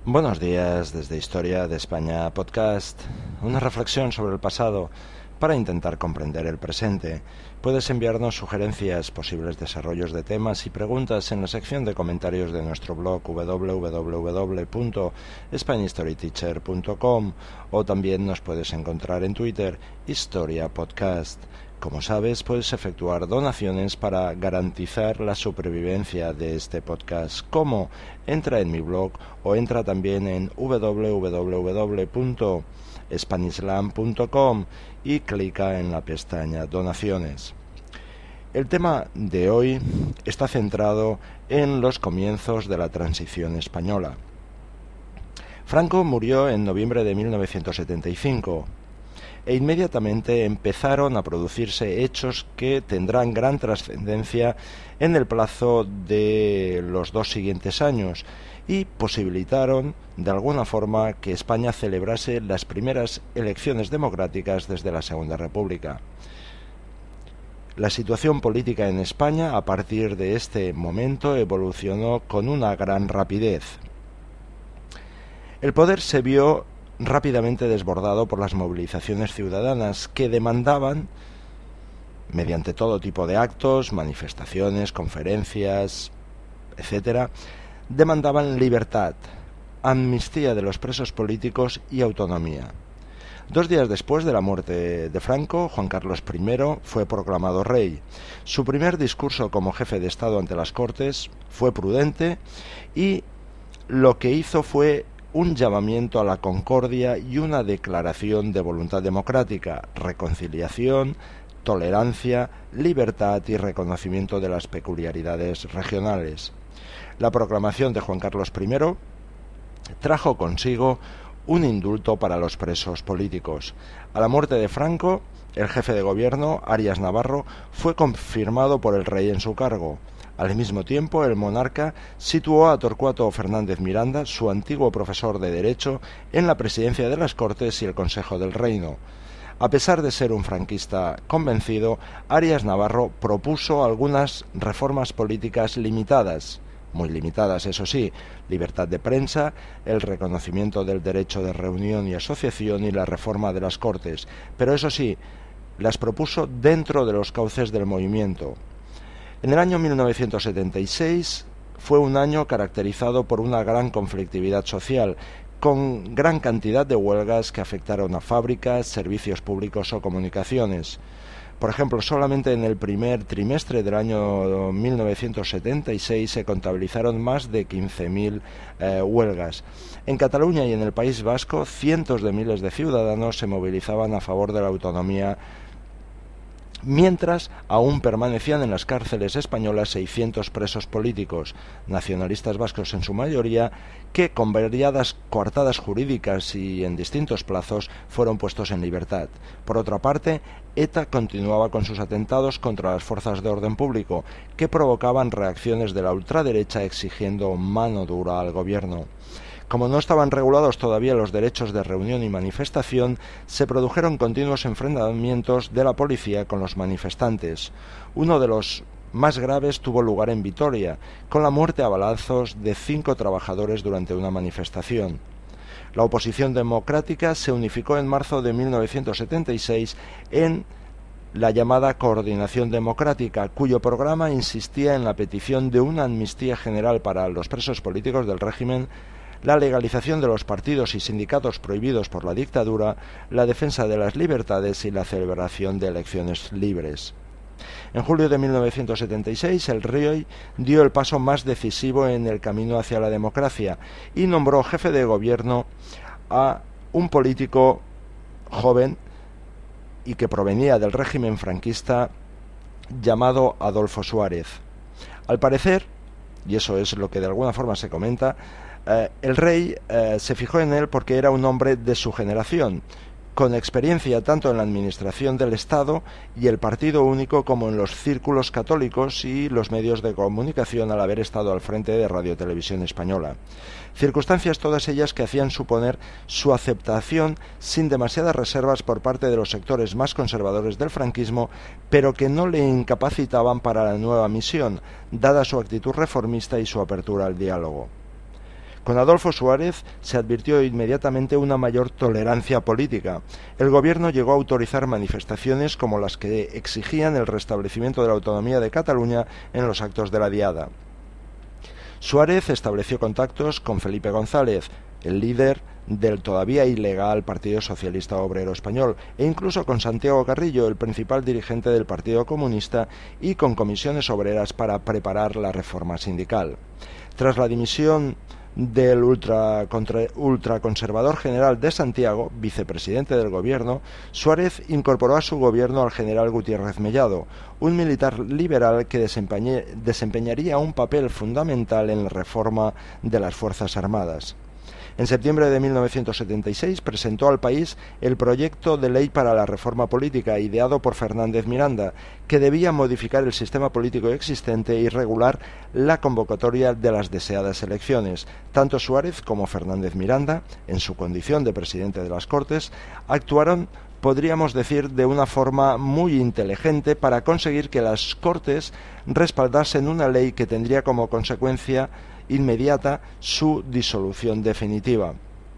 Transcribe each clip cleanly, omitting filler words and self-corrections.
Buenos días desde Historia de España Podcast, una reflexión sobre el pasado para intentar comprender el presente. Puedes enviarnos sugerencias, posibles desarrollos de temas y preguntas en la sección de comentarios de nuestro blog www.spanishstoryteacher.com o también nos puedes encontrar en Twitter, Historia Podcast. Como sabes, puedes efectuar donaciones para garantizar la supervivencia de este podcast. ¿Cómo? Entra en mi blog o entra también en www.spanishland.com y clica en la pestaña Donaciones. El tema de hoy está centrado en los comienzos de la transición española. Franco murió en noviembre de 1975. E inmediatamente empezaron a producirse hechos que tendrán gran trascendencia en el plazo de los 2 siguientes años y posibilitaron de alguna forma que España celebrase las primeras elecciones democráticas desde la Segunda República. La situación política en España a partir de este momento evolucionó con una gran rapidez. El poder se vio rápidamente desbordado por las movilizaciones ciudadanas que demandaban, mediante todo tipo de actos, manifestaciones, conferencias, etc., demandaban libertad, amnistía de los presos políticos y autonomía. 2 días después de la muerte de Franco, Juan Carlos I fue proclamado rey. Su primer discurso como jefe de Estado ante las Cortes fue prudente y lo que hizo fue un llamamiento a la concordia y una declaración de voluntad democrática, reconciliación, tolerancia, libertad y reconocimiento de las peculiaridades regionales. La proclamación de Juan Carlos I trajo consigo un indulto para los presos políticos. A la muerte de Franco, el jefe de gobierno, Arias Navarro, fue confirmado por el rey en su cargo. Al mismo tiempo, el monarca situó a Torcuato Fernández Miranda, su antiguo profesor de Derecho, en la presidencia de las Cortes y el Consejo del Reino. A pesar de ser un franquista convencido, Arias Navarro propuso algunas reformas políticas limitadas, muy limitadas eso sí, libertad de prensa, el reconocimiento del derecho de reunión y asociación y la reforma de las Cortes, pero eso sí, las propuso dentro de los cauces del movimiento. En el año 1976 fue un año caracterizado por una gran conflictividad social, con gran cantidad de huelgas que afectaron a fábricas, servicios públicos o comunicaciones. Por ejemplo, solamente en el primer trimestre del año 1976 se contabilizaron más de 15.000 huelgas. En Cataluña y en el País Vasco, cientos de miles de ciudadanos se movilizaban a favor de la autonomía, mientras aún permanecían en las cárceles españolas 600 presos políticos, nacionalistas vascos en su mayoría, que con variadas coartadas jurídicas y en distintos plazos fueron puestos en libertad. Por otra parte, ETA continuaba con sus atentados contra las fuerzas de orden público, que provocaban reacciones de la ultraderecha exigiendo mano dura al gobierno. Como no estaban regulados todavía los derechos de reunión y manifestación, se produjeron continuos enfrentamientos de la policía con los manifestantes. Uno de los más graves tuvo lugar en Vitoria, con la muerte a balazos de 5 trabajadores durante una manifestación. La oposición democrática se unificó en marzo de 1976 en la llamada Coordinación Democrática, cuyo programa insistía en la petición de una amnistía general para los presos políticos del régimen, la legalización de los partidos y sindicatos prohibidos por la dictadura, la defensa de las libertades y la celebración de elecciones libres. En julio de 1976, el rey dio el paso más decisivo en el camino hacia la democracia y nombró jefe de gobierno a un político joven y que provenía del régimen franquista llamado Adolfo Suárez. Al parecer, y eso es lo que de alguna forma se comenta, el rey se fijó en él porque era un hombre de su generación, con experiencia tanto en la administración del Estado y el partido único como en los círculos católicos y los medios de comunicación al haber estado al frente de Radio Televisión Española. Circunstancias todas ellas que hacían suponer su aceptación sin demasiadas reservas por parte de los sectores más conservadores del franquismo, pero que no le incapacitaban para la nueva misión, dada su actitud reformista y su apertura al diálogo. Con Adolfo Suárez se advirtió inmediatamente una mayor tolerancia política. El gobierno llegó a autorizar manifestaciones como las que exigían el restablecimiento de la autonomía de Cataluña en los actos de la Diada. Suárez estableció contactos con Felipe González, el líder del todavía ilegal Partido Socialista Obrero Español, e incluso con Santiago Carrillo, el principal dirigente del Partido Comunista, y con comisiones obreras para preparar la reforma sindical. Tras la dimisión del ultraconservador general de Santiago, vicepresidente del gobierno, Suárez incorporó a su gobierno al general Gutiérrez Mellado, un militar liberal que desempeñaría un papel fundamental en la reforma de las Fuerzas Armadas. En septiembre de 1976 presentó al país el proyecto de ley para la reforma política, ideado por Fernández Miranda, que debía modificar el sistema político existente y regular la convocatoria de las deseadas elecciones. Tanto Suárez como Fernández Miranda, en su condición de presidente de las Cortes, actuaron, podríamos decir, de una forma muy inteligente para conseguir que las Cortes respaldasen una ley que tendría como consecuencia inmediata su disolución definitiva.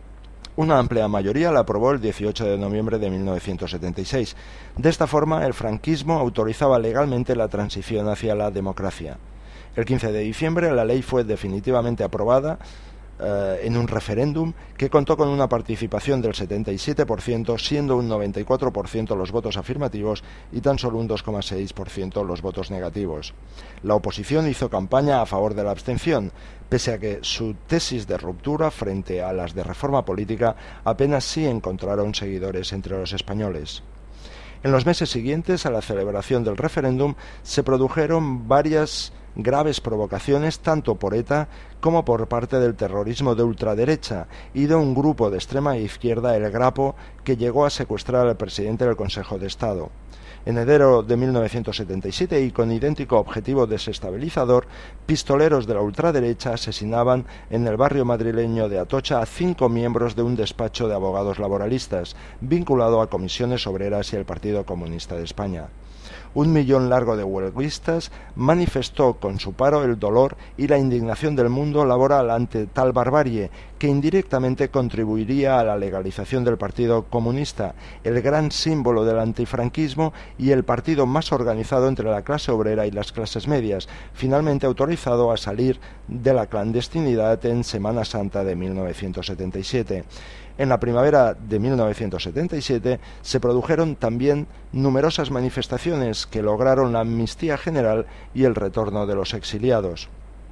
Una amplia mayoría la aprobó el 18 de noviembre de 1976. De esta forma, el franquismo autorizaba legalmente la transición hacia la democracia. El 15 de diciembre la ley fue definitivamente aprobada en un referéndum que contó con una participación del 77%, siendo un 94% los votos afirmativos y tan solo un 2,6% los votos negativos. La oposición hizo campaña a favor de la abstención, pese a que su tesis de ruptura frente a las de reforma política apenas sí encontraron seguidores entre los españoles. En los meses siguientes a la celebración del referéndum se produjeron varias graves provocaciones tanto por ETA como por parte del terrorismo de ultraderecha y de un grupo de extrema izquierda, el Grapo, que llegó a secuestrar al presidente del Consejo de Estado. En enero de 1977, y con idéntico objetivo desestabilizador, pistoleros de la ultraderecha asesinaban en el barrio madrileño de Atocha a 5 miembros de un despacho de abogados laboralistas, vinculado a comisiones obreras y el Partido Comunista de España. 1 millón largo de huelguistas manifestó con su paro el dolor y la indignación del mundo laboral ante tal barbarie, que indirectamente contribuiría a la legalización del Partido Comunista, el gran símbolo del antifranquismo y el partido más organizado entre la clase obrera y las clases medias, finalmente autorizado a salir de la clandestinidad en Semana Santa de 1977. En la primavera de 1977 se produjeron también numerosas manifestaciones que lograron la amnistía general y el retorno de los exiliados.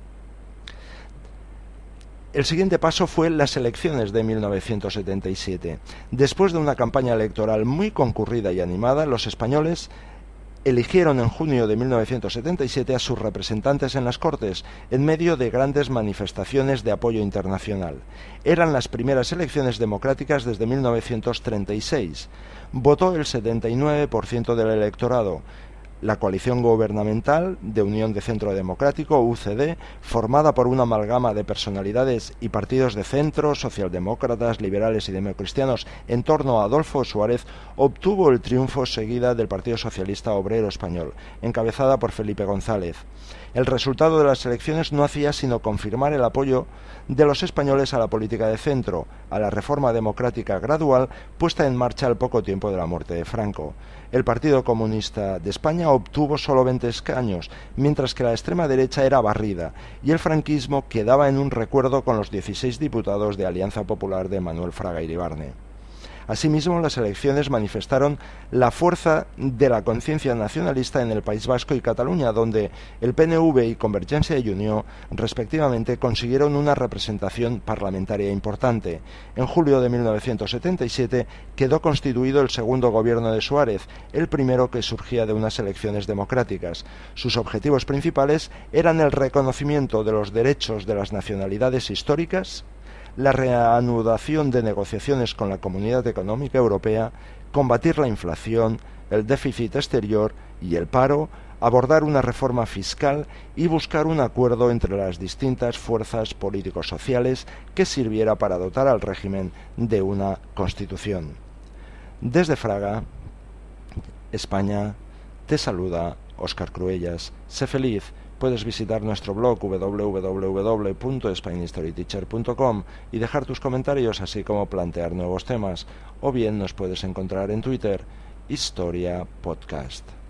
El siguiente paso fue las elecciones de 1977. Después de una campaña electoral muy concurrida y animada, los españoles eligieron en junio de 1977 a sus representantes en las Cortes, en medio de grandes manifestaciones de apoyo internacional. Eran las primeras elecciones democráticas desde 1936. Votó el 79% del electorado. La coalición gubernamental de Unión de Centro Democrático, UCD, formada por una amalgama de personalidades y partidos de centro, socialdemócratas, liberales y democristianos en torno a Adolfo Suárez, obtuvo el triunfo seguida del Partido Socialista Obrero Español, encabezada por Felipe González. El resultado de las elecciones no hacía sino confirmar el apoyo de los españoles a la política de centro, a la reforma democrática gradual puesta en marcha al poco tiempo de la muerte de Franco. El Partido Comunista de España obtuvo solo 20 escaños, mientras que la extrema derecha era barrida, y el franquismo quedaba en un recuerdo con los 16 diputados de Alianza Popular de Manuel Fraga Iribarne. Asimismo, las elecciones manifestaron la fuerza de la conciencia nacionalista en el País Vasco y Cataluña, donde el PNV y Convergencia y Unió, respectivamente, consiguieron una representación parlamentaria importante. En julio de 1977 quedó constituido el segundo gobierno de Suárez, el primero que surgía de unas elecciones democráticas. Sus objetivos principales eran el reconocimiento de los derechos de las nacionalidades históricas, la reanudación de negociaciones con la Comunidad Económica Europea, combatir la inflación, el déficit exterior y el paro, abordar una reforma fiscal y buscar un acuerdo entre las distintas fuerzas políticos sociales que sirviera para dotar al régimen de una constitución. Desde Fraga, España, te saluda Óscar Cruellas. Sé feliz, Puedes visitar nuestro blog www.spanishstoryteacher.com y dejar tus comentarios, así como plantear nuevos temas, o bien nos puedes encontrar en Twitter, Historia Podcast.